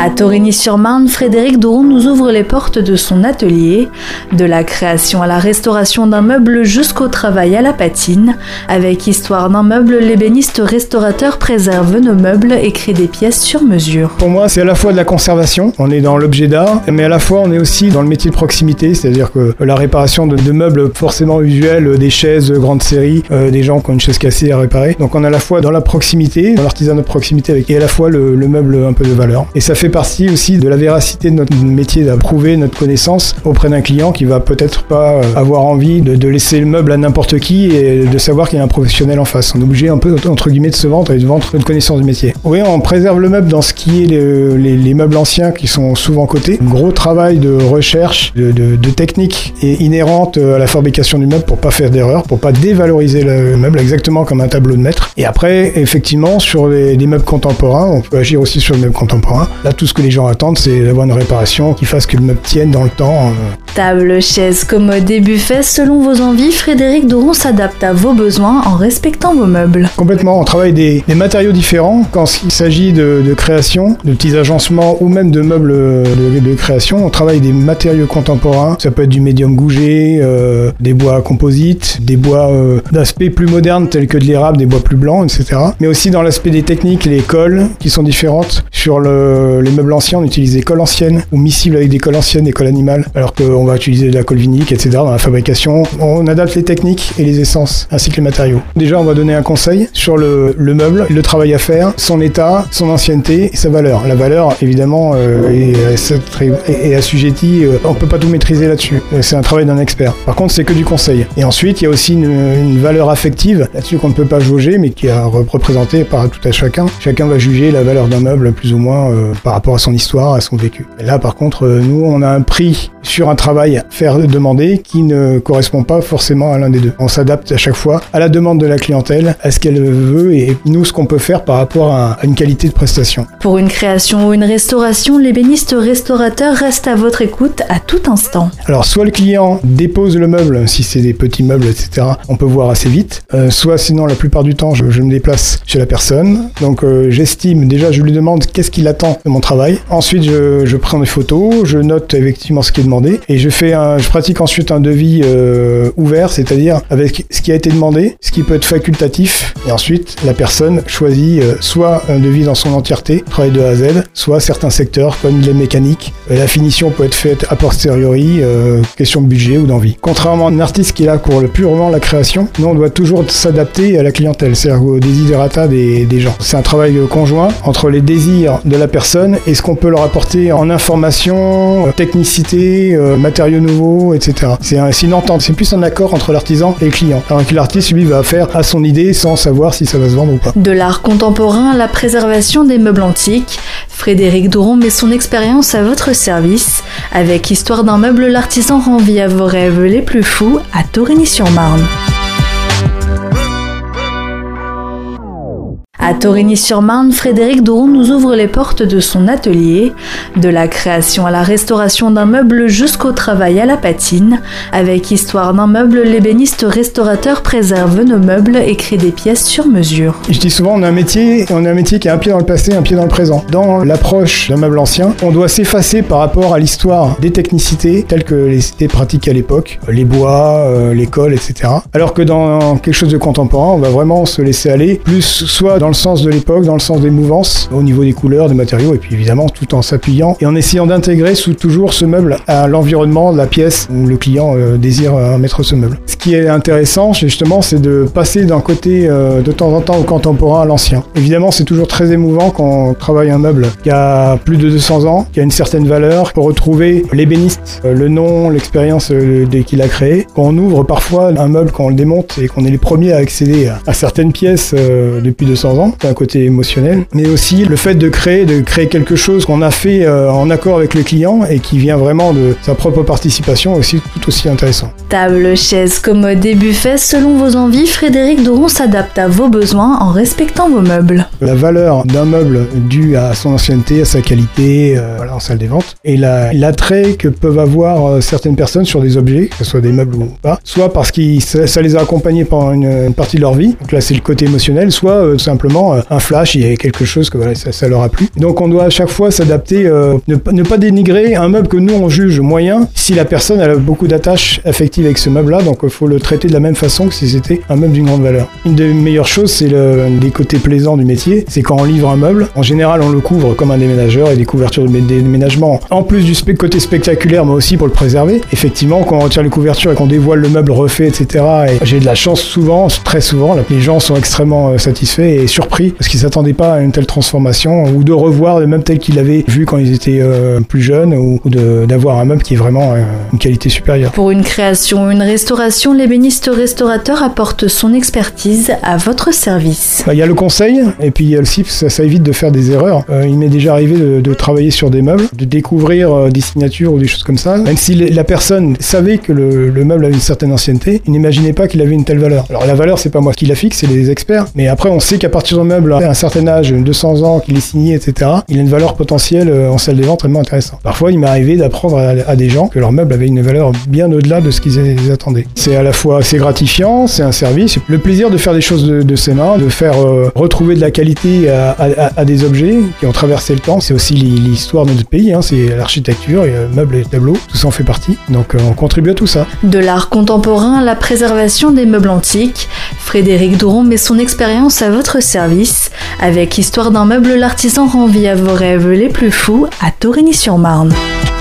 À Torigny-sur-Marne, Frédéric Douron nous ouvre les portes de son atelier, de la création à la restauration d'un meuble jusqu'au travail à la patine. Avec Histoire d'un meuble, l'ébéniste restaurateur préserve nos meubles et crée des pièces sur mesure. Pour moi, c'est à la fois de la conservation, on est dans l'objet d'art, mais à la fois on est aussi dans le métier de proximité, c'est-à-dire que la réparation de meubles forcément usuels, des chaises de grande série, des gens qui ont une chaise cassée à réparer. Donc on est à la fois dans la proximité, dans l'artisanat de proximité, et à la fois le meuble un peu de valeur. Et ça fait partie aussi de la véracité de notre métier, d'approuver notre connaissance auprès d'un client qui va peut-être pas avoir envie de laisser le meuble à n'importe qui et de savoir qu'il y a un professionnel en face. On est obligé un peu, entre guillemets, de se vendre et de vendre notre connaissance du métier. Oui, on préserve le meuble dans ce qui est les meubles anciens qui sont souvent cotés. Gros travail de recherche, de technique et inhérente à la fabrication du meuble pour pas faire d'erreur, pour pas dévaloriser le meuble exactement comme un tableau de maître. Et après, effectivement, sur les meubles contemporains, on peut agir aussi sur le meuble contemporain. Là, tout ce que les gens attendent, c'est d'avoir une réparation qui fasse que le meuble tienne dans le temps. Table, chaises, commodes et buffets, selon vos envies, Frédéric Douron s'adapte à vos besoins en respectant vos meubles. Complètement, on travaille des matériaux différents quand il s'agit de création, de petits agencements ou même de meubles de création. On travaille des matériaux contemporains, ça peut être du médium gougé, des bois composites, des bois d'aspect plus moderne tels que de l'érable, des bois plus blancs, etc. Mais aussi dans l'aspect des techniques, les colles qui sont différentes. Sur les meubles anciens, on utilise des colles anciennes ou miscibles avec des colles anciennes, des colles animales, alors qu'on va utiliser de la colle vinylique, etc. Dans la fabrication, on adapte les techniques et les essences, ainsi que les matériaux. Déjà, on va donner un conseil sur le meuble, le travail à faire, son état, son ancienneté et sa valeur. La valeur, évidemment, est assujettie, on peut pas tout maîtriser là-dessus. C'est un travail d'un expert. Par contre, c'est que du conseil. Et ensuite, il y a aussi une valeur affective, là-dessus qu'on ne peut pas jauger, mais qui est représentée par tout à chacun. Chacun va juger la valeur d'un meuble, plus ou moins, par rapport à son histoire, à son vécu. Et là, par contre, nous, on a un prix sur un travail à faire demander qui ne correspond pas forcément à l'un des deux. On s'adapte à chaque fois à la demande de la clientèle, à ce qu'elle veut et nous, ce qu'on peut faire par rapport à une qualité de prestation. Pour une création ou une restauration, l'ébéniste restaurateur reste à votre écoute à tout instant. Alors, soit le client dépose le meuble, si c'est des petits meubles, etc., on peut voir assez vite. Soit sinon, la plupart du temps, je me déplace chez la personne. Donc, j'estime, déjà, je lui demande qu'est-ce qu'il attend de mon travail. Ensuite, je prends des photos, je note effectivement ce qui est demandé et je pratique ensuite un devis ouvert, c'est-à-dire avec ce qui a été demandé, ce qui peut être facultatif. Et ensuite, la personne choisit soit un devis dans son entièreté, travail de A à Z, soit certains secteurs comme les mécaniques. La finition peut être faite a posteriori, question de budget ou d'envie. Contrairement à un artiste qui est là pour purement la création, nous on doit toujours s'adapter à la clientèle, c'est-à-dire au desiderata des gens. C'est un travail conjoint entre les désirs de la personne et ce qu'on peut leur apporter en information, technicité, matériaux nouveaux, etc. C'est une entente, c'est plus un accord entre l'artisan et le client. Alors que l'artiste, lui, va faire à son idée sans savoir si ça va se vendre ou pas. De l'art contemporain à la préservation des meubles antiques, Frédéric Douron met son expérience à votre service. Avec Histoire d'un meuble, l'artisan rend vie à vos rêves les plus fous à Torigny-sur-Marne. À Torigny-sur-Marne, Frédéric Douron nous ouvre les portes de son atelier, de la création à la restauration d'un meuble jusqu'au travail à la patine. Avec Histoire d'un meuble, l'ébéniste restaurateur préserve nos meubles et crée des pièces sur mesure. Je dis souvent, on a un métier qui a un pied dans le passé, un pied dans le présent. Dans l'approche d'un meuble ancien, on doit s'effacer par rapport à l'histoire des technicités telles que les étaient pratiquées à l'époque, les bois, les colles, etc. Alors que dans quelque chose de contemporain, on va vraiment se laisser aller, plus soit dans le sens de l'époque, dans le sens des mouvances, au niveau des couleurs, des matériaux, et puis évidemment tout en s'appuyant et en essayant d'intégrer toujours ce meuble à l'environnement de la pièce où le client désire mettre ce meuble. Ce qui est intéressant, justement, c'est de passer d'un côté de temps en temps au contemporain à l'ancien. Évidemment, c'est toujours très émouvant quand on travaille un meuble qui a plus de 200 ans, qui a une certaine valeur, pour retrouver l'ébéniste, le nom, l'expérience qu'il a créé. Quand on ouvre parfois un meuble, quand on le démonte et qu'on est les premiers à accéder à certaines pièces depuis 200 ans, c'est un côté émotionnel, mais aussi le fait de créer quelque chose qu'on a fait en accord avec le client et qui vient vraiment de sa propre participation, aussi tout aussi intéressant. Table, chaises, commodes et buffets, selon vos envies, Frédéric Douron s'adapte à vos besoins en respectant vos meubles. La valeur d'un meuble due à son ancienneté, à sa qualité, en salle des ventes, et l'attrait que peuvent avoir certaines personnes sur des objets, que ce soit des meubles ou pas, soit parce que ça les a accompagnés pendant une partie de leur vie, donc là c'est le côté émotionnel, soit simplement simplement un flash, il y a quelque chose que voilà, ça leur a plu. Donc on doit à chaque fois s'adapter, ne pas dénigrer un meuble que nous on juge moyen si la personne elle a beaucoup d'attaches affectives avec ce meuble-là, donc il faut le traiter de la même façon que si c'était un meuble d'une grande valeur. Une des meilleures choses, c'est des côtés plaisants du métier, c'est quand on livre un meuble, en général on le couvre comme un déménageur et des couvertures de déménagement, en plus du côté spectaculaire, mais aussi pour le préserver. Effectivement, quand on retire les couvertures et qu'on dévoile le meuble refait, etc., et j'ai de la chance souvent, très souvent, les gens sont extrêmement satisfaits et surpris parce qu'ils s'attendaient pas à une telle transformation ou de revoir le meuble tel qu'ils l'avaient vu quand ils étaient plus jeunes ou d'avoir un meuble qui est vraiment une qualité supérieure. Pour une création ou une restauration, l'ébéniste restaurateur apporte son expertise à votre service. Il y a le conseil et puis aussi ça évite de faire des erreurs. Il m'est déjà arrivé de travailler sur des meubles, de découvrir des signatures ou des choses comme ça. Même si la personne savait que le meuble avait une certaine ancienneté, il n'imaginait pas qu'il avait une telle valeur. Alors la valeur, c'est pas moi qui la fixe, c'est les experts. Mais après, on sait qu'à partir d'un meuble à un certain âge, 200 ans, qu'il est signé, etc., il a une valeur potentielle en salle des ventes vraiment intéressante. Parfois, il m'est arrivé d'apprendre à des gens que leur meuble avait une valeur bien au-delà de ce qu'ils attendaient. C'est à la fois assez gratifiant, c'est un service, le plaisir de faire des choses de ses mains, de faire retrouver de la qualité à des objets qui ont traversé le temps. C'est aussi l'histoire de notre pays, c'est l'architecture, meubles et tableaux, tout ça en fait partie. Donc on contribue à tout ça. De l'art contemporain à la préservation des meubles antiques, Frédéric Douron met son expérience à votre service. Avec Histoire d'un meuble, l'artisan rend vie à vos rêves les plus fous à Torigny-sur-Marne.